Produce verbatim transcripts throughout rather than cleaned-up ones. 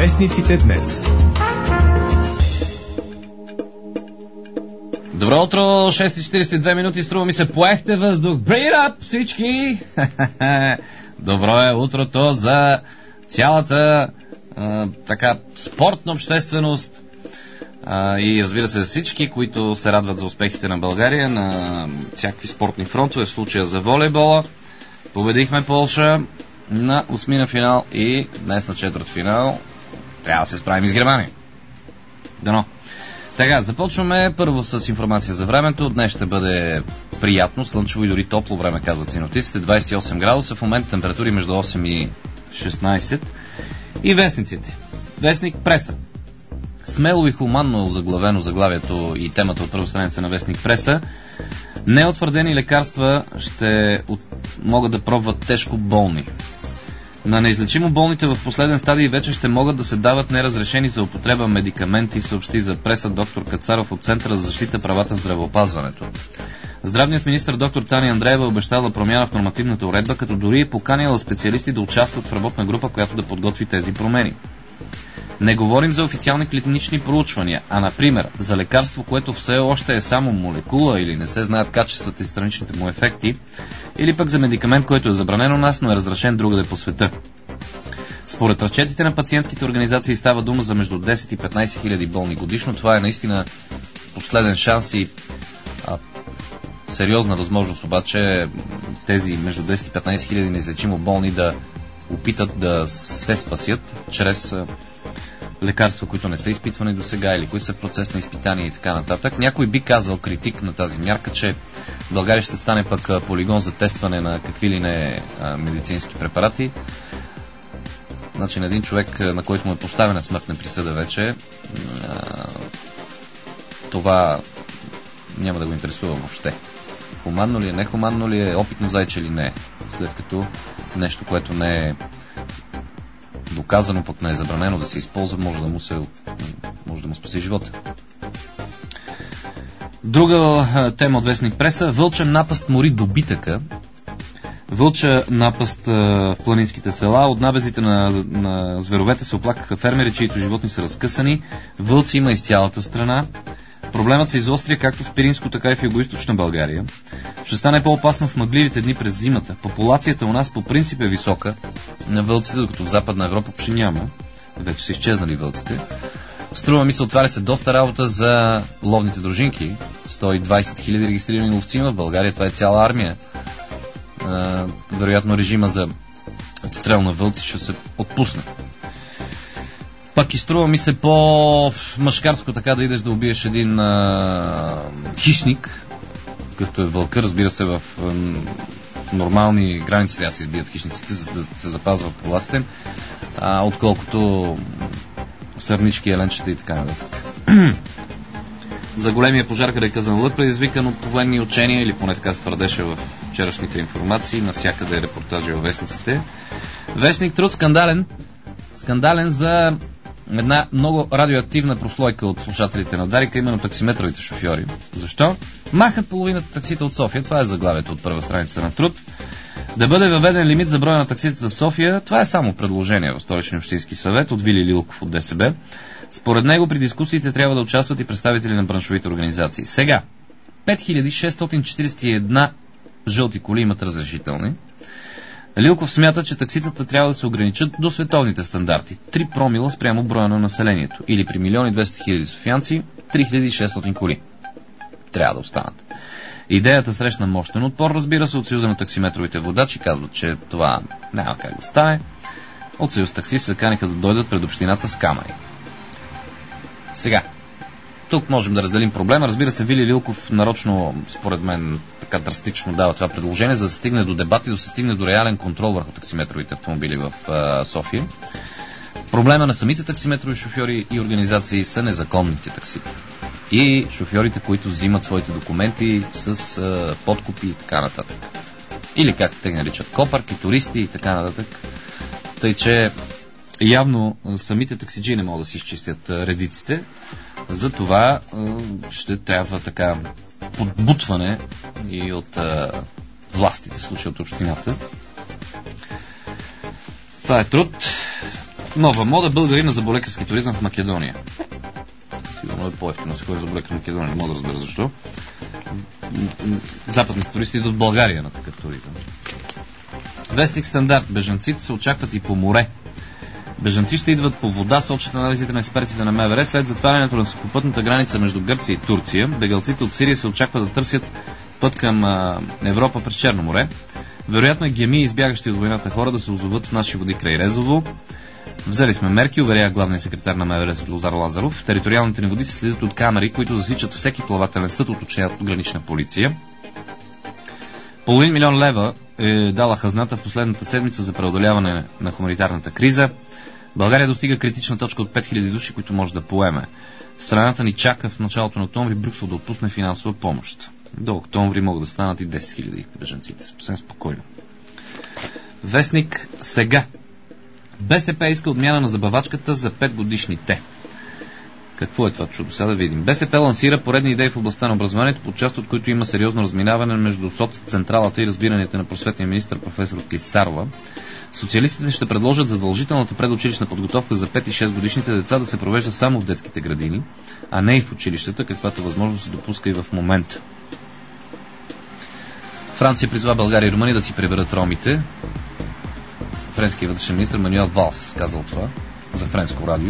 Вестниците днес. Добро утро, шест и четирийсет и две минути, струва ми се, поехте въздух. Bring it up, всички! Добро е утрото за цялата а, така спортна общественост а, и разбира се всички, които се радват за успехите на България на всякакви спортни фронтове, в случая за волейбола. Победихме Полша на осмина финал и днес на четвърт финал трябва да се справим с Германия. Дано. Така, започваме първо с информация за времето. Днес ще бъде приятно, слънчево и дори топло време, казват синоптиците. двадесет и осем градуса, в момента температури между осем и шестнадесет. И вестниците. Вестник Преса. Смело и хуманно е озаглавено заглавието и темата от първа страница на Вестник Преса. Неутвърдени лекарства ще от... могат да пробват тежко болни. На неизлечимо болните в последен стадий вече ще могат да се дават неразрешени за употреба медикаменти, съобщи за преса доктор Кацаров от Центъра за защита правата в здравеопазването. Здравният министър доктор Таня Андреева обещала промяна в нормативната уредба, като дори е поканила специалисти да участват в работна група, която да подготви тези промени. Не говорим за официални клинични проучвания, а например за лекарство, което все още е само молекула или не се знаят качествата и страничните му ефекти, или пък за медикамент, който е забранен у нас, но е разрешен другаде по света. Според разчетите на пациентските организации става дума за между десет и петнадесет хиляди болни годишно. Това е наистина последен шанс и а, сериозна възможност обаче тези между десет и петнадесет хиляди неизлечимо болни да опитат да се спасят чрез лекарства, които не са изпитвани до сега или които са в процес на изпитание и така нататък. Някой би казал, критик на тази мярка, че България ще стане пък полигон за тестване на какви ли не медицински препарати. Значи на един човек, на който му е поставена смъртна присъда вече, това няма да го интересува въобще. Хуманно ли е, нехуманно ли е, опитно зайче ли не е, след като нещо, което не е доказано, пък не е забранено да се използва, може да му, се, може да му спаси живота. Друга тема от Вестник Преса. Вълча напаст мори добитъка. Вълча напаст в планинските села. От набезите на, на зверовете се оплакаха фермери, чието животни са разкъсани. Вълци има из цялата страна. Проблемът се изостря както в Пиринско, така и в югоизточна България. Ще стане по-опасно в мъгливите дни през зимата. Популацията у нас по принцип е висока на вълците, докато в Западна Европа почти няма. Вече са изчезнали вълците. Струва ми се, отваря се доста работа за ловните дружинки. сто и двадесет хиляди регистрирани ловци в България. Това е цяла армия. Вероятно режима за отстрел на вълци ще се отпусне. Пък и струва ми се по-мъжкарско така да идеш да убиеш един а, хищник, като е вълка, разбира се, в а, нормални граници трябва да се избият хищниците, за да се запазва популацията, а, отколкото сърнички, еленчета и така нататък. За големия пожар край Казанлък, предизвикан от военни учения, или поне така се твърдеше в вчерашните информации, навсякъде репортажи във вестниците. Вестник Труд скандален, скандален за една много радиоактивна прослойка от слушателите на Дарика, именно таксиметровите шофьори. Защо? Махат половината таксита от София. Това е заглавието от първа страница на Труд. Да бъде въведен лимит за броя на такситата в София, това е само предложение в Столичния общински съвет от Вили Лилков от ДСБ. Според него при дискусиите трябва да участват и представители на браншовите организации. Сега, пет хиляди шестстотин четиридесет и една жълти коли имат разрешителни. Лилков смята, че такситата трябва да се ограничат до световните стандарти. три промила спрямо броя на населението. Или при милион и двеста хиляди софиянци, три хиляди и шестстотин коли. Трябва да останат. Идеята срещна мощен отпор, разбира се, от Съюза на таксиметровите водачи. Казват, че това няма как да стане. От Съюз такси се каниха да дойдат пред общината с камери. Сега, тук можем да разделим проблема. Разбира се, Вили Лилков нарочно, според мен, така драстично дава това предложение, за да се стигне до дебат и да се стигне до реален контрол върху таксиметровите автомобили в а, София. Проблема на самите таксиметрови шофьори и организации са незаконните таксита. И шофьорите, които взимат своите документи с а, подкупи и така нататък. Или как те наричат, копарки, туристи и така нататък. Тъй, че явно самите таксиджи не могат да си изчистят редиците. Затова ще трябва така подбутване и от а, властите, в случая от общината. Това е Труд. Нова мода, българи на заболекарски туризъм в Македония. Сигурно е по-ефтино да се ходи заболекар в Македония, не мога да разбера защо. Западните туристи идват в България на такъв туризъм. Вестник Стандарт. Бежанците се очакват и по море. Бежанци ще идват по вода, сочат анализите на експертите на МВР. След затварянето на сухопътната граница между Гърция и Турция, бегалците от Сирия се очаква да търсят път към а, Европа през Черно море. Вероятно е геми, избягащи от войната хора, да се озоват в наши води край Резово. Взели сме мерки, уверява главният секретар на МВР Светлозар Лазаров. Териториалните ни води се следят от камери, които засичат всеки плавателен съд, уточняват от гранична полиция. Половин милион лева е дала хазната в последната седмица за преодоляване на хуманитарната криза. България достига критична точка от пет хиляди души, които може да поеме. Страната ни чака в началото на октомври Брюксел да отпусне финансова помощ. До октомври могат да станат и десет хиляди бежанците. Съвсем спокойно. Вестник Сега. БСП иска отмяна на забавачката за пет годишните. Какво е това чудо? Сега да видим. БСП лансира поредни идеи в областта на образованието, по част от които има сериозно разминаване между соццентралата и разбиранията на просветния министър професор Клисарова. Социалистите ще предложат задължителната предучилищна подготовка за пет и шест годишните деца да се провежда само в детските градини, а не и в училищата, каквато възможност се допуска и в момента. Франция призва България и Румъния да си приберат ромите. Френският вътрешен министр Мануел Валс казал това за френско радио.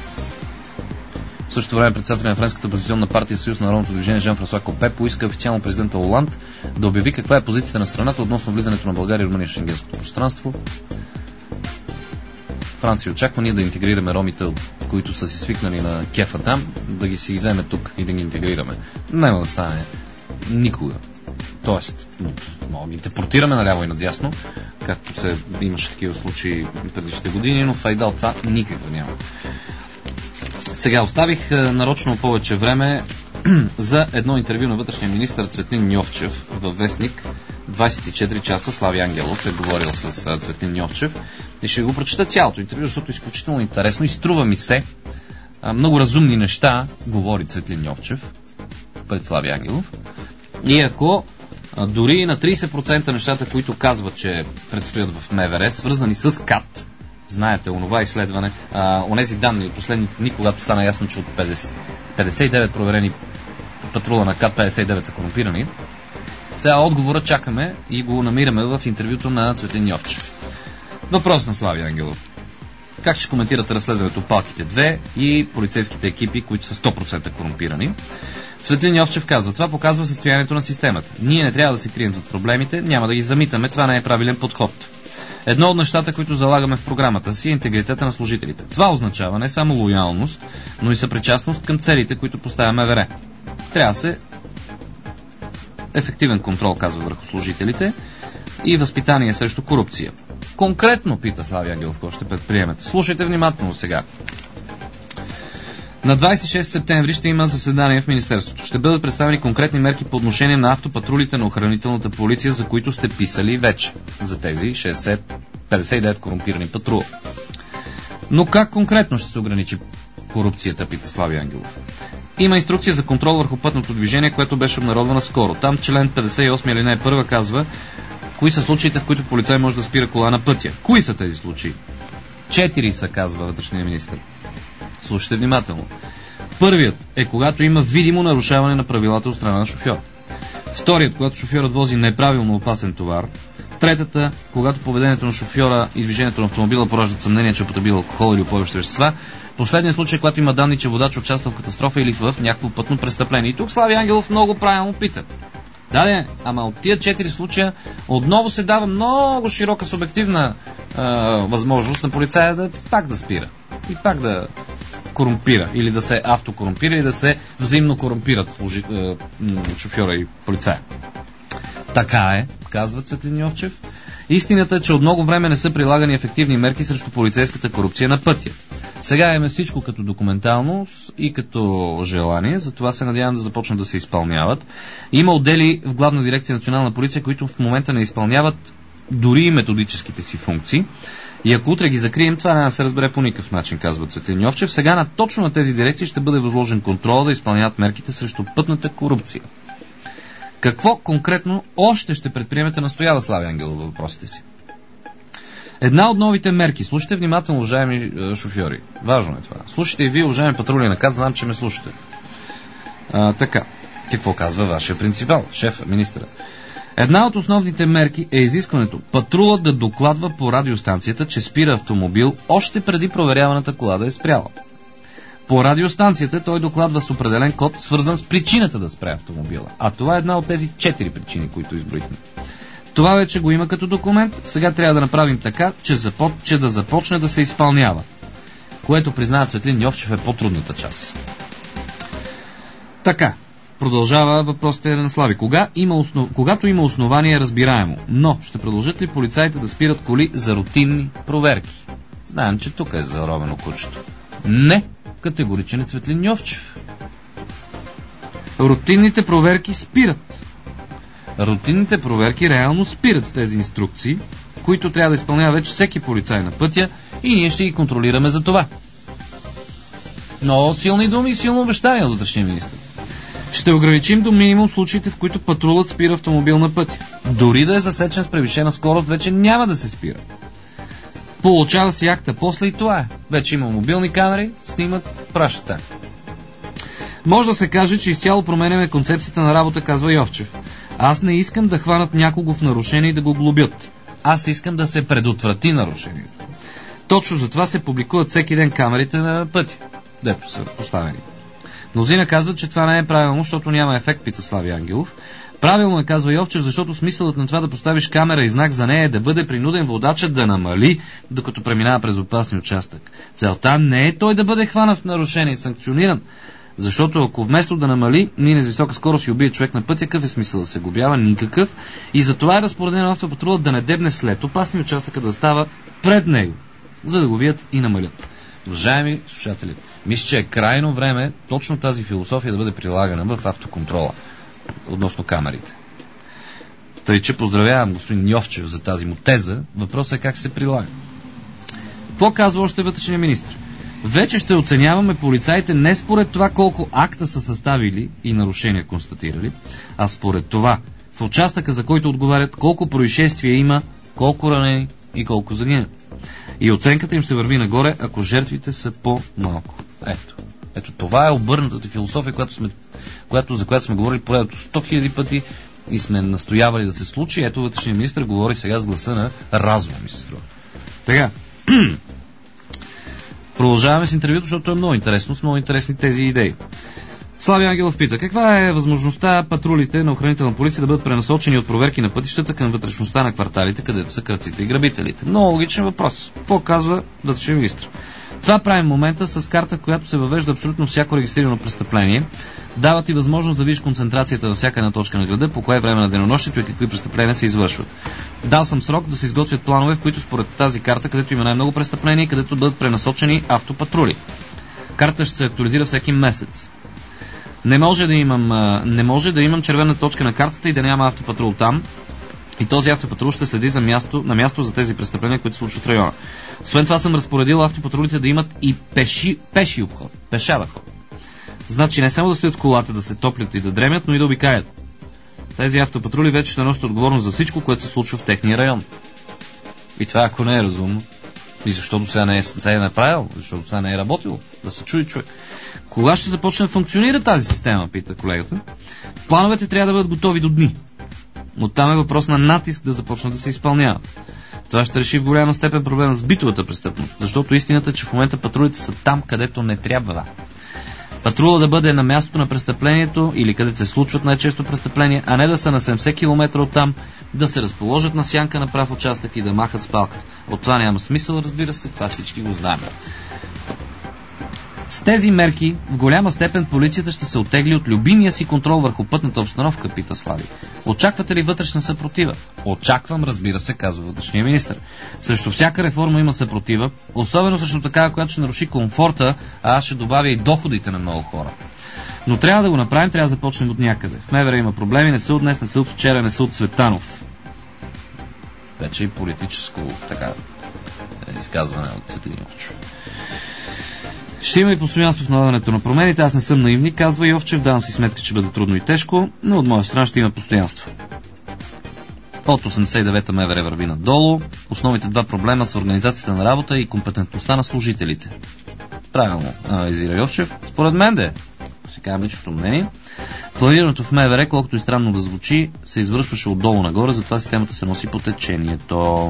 В същото време председателя на Френската опозиционна партия Съюз на народното движение Жан-Франсуа Копе поиска официално президента Оланд да обяви каква е позицията на страната относно влизането на България и Румъния в шенгенското пространство. Франция очаква ние да интегрираме ромите, които са си свикнали на кефа там, да ги си вземе тук и да ги интегрираме. Няма да стане никога. Тоест, мога ги депортираме наляво и надясно, както се имаше такива случаи предишните години, но файда от това никакво няма. Сега оставих нарочно повече време за едно интервю на вътрешния министър Цветлин Йовчев във вестник двайсет и четири часа. Слави Ангелов е говорил с Цветлин Йовчев и ще го прочета цялото интервю, защото е изключително интересно и струва ми се много разумни неща говори Цветлин Йовчев пред Слави Ангелов. И ако дори на трийсет процента нещата, които казват, че предстоят в МВР, свързани с КАТ, знаете, онова изследване, а, онези данни от последните дни, когато стана ясно, че от петдесет и девет проверени патрула на КАТ, петдесет и девет са корумпирани. Сега отговора чакаме и го намираме в интервюто на Цветлин Йовчев. Въпрос на Слави Ангелов. Как ще коментирате разследването Палките две и полицейските екипи, които са сто процента корумпирани? Цветлин Йовчев казва, това показва състоянието на системата. Ние не трябва да се крием зад проблемите, няма да ги замитаме, това не е правилен подход. Едно от нещата, които залагаме в програмата си, е интегритета на служителите. Това означава не само лоялност, но и съпричастност към целите, които поставя МВР. Трябва да се ефективен контрол, казва, върху служителите и възпитание срещу корупция. Конкретно, пита Слави Ангелов, какво ще предприемете. Слушайте внимателно сега. На двайсет и шести септември ще има заседание в Министерството. Ще бъдат представени конкретни мерки по отношение на автопатрулите на охранителната полиция, за които сте писали вече. За тези шейсет, петдесет и девет корумпирани патрула. Но как конкретно ще се ограничи корупцията, пита Слави Ангелов. Има инструкция за контрол върху пътното движение, което беше обнародвана скоро. Там член петдесет и осми алинея първа казва кои са случаите, в които полицай може да спира кола на пътя. Кои са тези случаи? Четири са, казва вътрешният министър. Слушайте внимателно. Първият е когато има видимо нарушаване на правилата от страна на шофьор. Вторият, когато шофьорът вози неправилно опасен товар. Третата, когато поведението на шофьора и движението на автомобила пораждат съмнение, че е употребил алкохол или упойващи вещества. Последният случай, когато има данни, че водач участва в катастрофа или в някакво пътно престъпление. И тук Слави Ангелов много правилно пита. Да, не, ама от тия четири случая отново се дава много широка субективна е, възможност на полицая да пак да спира и пак да корумпира или да се автокорумпира или да се взаимно корумпират служи, е, шофьора и полицая. Така е, казва Цветлин Йовчев. Истината е, че от много време не са прилагани ефективни мерки срещу полицейската корупция на пътя. Сега имаме всичко като документалност и като желание, затова се надявам да започнат да се изпълняват. Има отдели в Главна дирекция Национална полиция, които в момента не изпълняват дори и методическите си функции. И ако утре ги закрием, това няма да се разбере по никакъв начин, казва Цветлин Йовчев. Сега на точно на тези дирекции ще бъде възложен контрол да изпълняват мерките срещу пътната корупция. Какво конкретно още ще предприемете, настоява Слави Ангелов във въпросите си? Една от новите мерки, слушайте внимателно, уважаеми е, шофьори, важно е това. Слушайте и вие, уважаеми патрули на КАТ, знам, че ме слушате. А, така, какво казва вашия принципал, шефа, министъра? Една от основните мерки е изискването патрулът да докладва по радиостанцията, че спира автомобил още преди проверяваната кола да е спряла. По радиостанцията той докладва с определен код, свързан с причината да спре автомобила. А това е една от тези четири причини, които изброихме. Това вече го има като документ, сега трябва да направим така, че, запо... че да започне да се изпълнява. Което, признава Цветлин Йовчев, е по-трудната част. Така, продължава въпросите на Слави. Кога има основ... Когато има основание, разбираемо, но ще продължат ли полицаите да спират коли за рутинни проверки? Знаем, че тук е заровено кучето. Не, категоричен е Цветлин Йовчев. Рутинните проверки спират. Рутинните проверки реално спират с тези инструкции, които трябва да изпълнява вече всеки полицай на пътя и ние ще ги контролираме за това. Но силни думи и силно обещание от вътрешния министър. Ще ограничим до минимум случаите, в които патрулът спира автомобил на пътя. Дори да е засечен с превишена скорост, вече няма да се спира. Получава си акта, после и това е. Вече има мобилни камери, снимат, пращат. Може да се каже, че изцяло променяме концепцията на работа, казва Йовчев. Аз не искам да хванат някого в нарушение и да го глобят. Аз искам да се предотврати нарушението. Точно за това се публикуват всеки ден камерите на пътя, дето са поставени. Мнозина казват, че това не е правилно, защото няма ефект, пита Слави Ангелов. Правилно е, казва Йовчев, защото смисълът на това да поставиш камера и знак за нея е да бъде принуден водачът да намали, докато преминава през опасния участък. Целта не е той да бъде хванат в нарушение и санкциониран, защото ако вместо да намали, мине с висока скорост и убие човек на пътя, какъв е смисъл да се губява? Никакъв. И затова е разпоредено автопатрулът да не дебне след опасния участък, да става пред него, за да го вият и намалят. Уважаеми слушатели, мисля, че е крайно време точно тази философия да бъде прилагана в автоконтрола относно камерите. Тъй, че поздравявам господин Йовчев за тази му теза. Въпросът е как се прилага. Какво казва още вътрешния министр? Вече ще оценяваме полицаите не според това колко акта са съставили и нарушения констатирали, а според това в участъка, за който отговарят, колко происшествия има, колко ранени и колко загинали. И оценката им се върви нагоре, ако жертвите са по-малко. Ето. Ето това е обърнатата философия, която сме, която, за която сме говорили поредното сто хиляди пъти и сме настоявали да се случи. Ето вътрешният министър говори сега с гласа на разума, ми се струва. Така. Продължаваме с интервюто, защото е много интересно, с много интересни тези идеи. Слави Ангелов пита, каква е възможността патрулите на охранителна полиция да бъдат пренасочени от проверки на пътищата към вътрешността на кварталите, където са крадците и грабителите? Много логичен въпрос. Какво казва вътрешен министр? Това правим в момента с карта, която се въвежда абсолютно всяко регистрирано престъпление. Дава ти възможност да видиш концентрацията във всяка една точка на града, по кое време на денонощието и какви престъпления се извършват. Дал съм срок да се изготвят планове, в които според тази карта, където има най-много престъпления и където бъдат пренасочени автопатрули. Картата ще се актуализира всеки месец. Не може да имам, не може да имам червена точка на картата и да няма автопатрул там. И този автопатрул ще следи за място, на място за тези престъпления, които се случват в района. Освен това съм разпоредил автопатрулите да имат и пеши, пеши обход, пеша ход. Значи не само да стоят в колата, да се топлят и да дремят, но и да обикаят. Тези автопатрули вече ще носят отговорност за всичко, което се случва в техния район. И това ако не е разумно. И защото сега не е, сега е направил, защото сега не е работило. Да се чуи човек. Кога ще започне да функционира тази система, пита колегата. Плановете трябва да бъдат готови до дни. Оттам е въпрос на натиск да започнат да се изпълняват. Това ще реши в голяма степен проблема с битовата престъпност, защото истината е, че в момента патрулите са там, където не трябва. Патрула да бъде на мястото на престъплението или където се случват най-често престъпления, а не да са на седемдесет километра от там, да се разположат на сянка на прав участък и да махат с палката. От това няма смисъл, разбира се, това всички го знаем. С тези мерки в голяма степен полицията ще се оттегли от любимия си контрол върху пътната обстановка, пита Слави. Очаквате ли вътрешна съпротива? Очаквам, разбира се, казва вътрешния министър. Срещу всяка реформа има съпротива, особено срещу такава, която ще наруши комфорта, а аз ще добавя и доходите на много хора. Но трябва да го направим, трябва да започнем от някъде. В МВР има проблеми, не са от днес, не са от вчера, не са от Цветанов. Вече и политическо така изказване от Цветлин Йовчев. Ще има и постоянство в налагането на промените. Аз не съм наивник, казва Йовчев. Давам си сметка, че бъде трудно и тежко, но от моя страна ще има постоянство. От осемдесет и девета МВР върви надолу. Основните два проблема са организацията на работа и компетентността на служителите. Правилно, анализира Йовчев. Според мен де, си казвам личното мнение, планирането в МВР, колкото и странно да звучи, се извършваше отдолу нагоре, затова системата се носи по течението.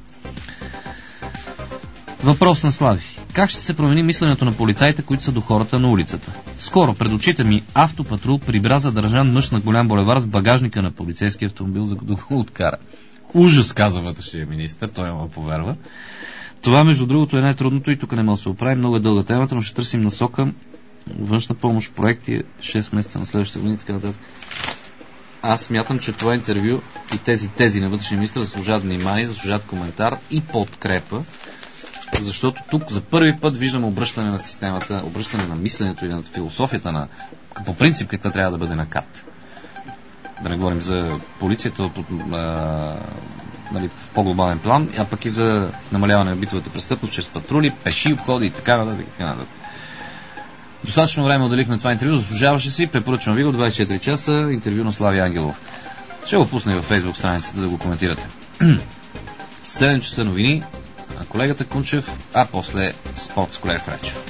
Въпрос на Слави. Как ще се промени мисленето на полицаите, които са до хората на улицата? Скоро пред очите ми автопатрул прибра задържан мъж на голям булевар с багажника на полицейски автомобил, за да го откара. Ужас, казва вътрешния министър, той ма повярва. Това, между другото, е най-трудното и тук не може да се оправи. Много е дълга темата, но ще търсим насока. Външна помощ, проекти, шест месеца на следващата година и така нататък. Аз смятам, че това интервю и тези тези на вътрешния министър заслужават внимание, заслужават коментар и подкрепа, защото тук за първи път виждаме обръщане на системата, обръщане на мисленето и на философията на по принцип каква трябва да бъде на КАТ. Да не говорим за полицията от, а, нали, в по-глобален план, а пък и за намаляване на битовата престъпност чрез патрули, пеши обходи и така нататък. И така нататък. Достатъчно време отделих на това интервю, заслужаваше си, препоръчвам ви го двайсет и четири часа, интервю на Слави Ангелов. Ще го пусна и във Фейсбук страницата да го коментирате. седем часа новини, колегата Кунчев, а после спорт с колегата Речев.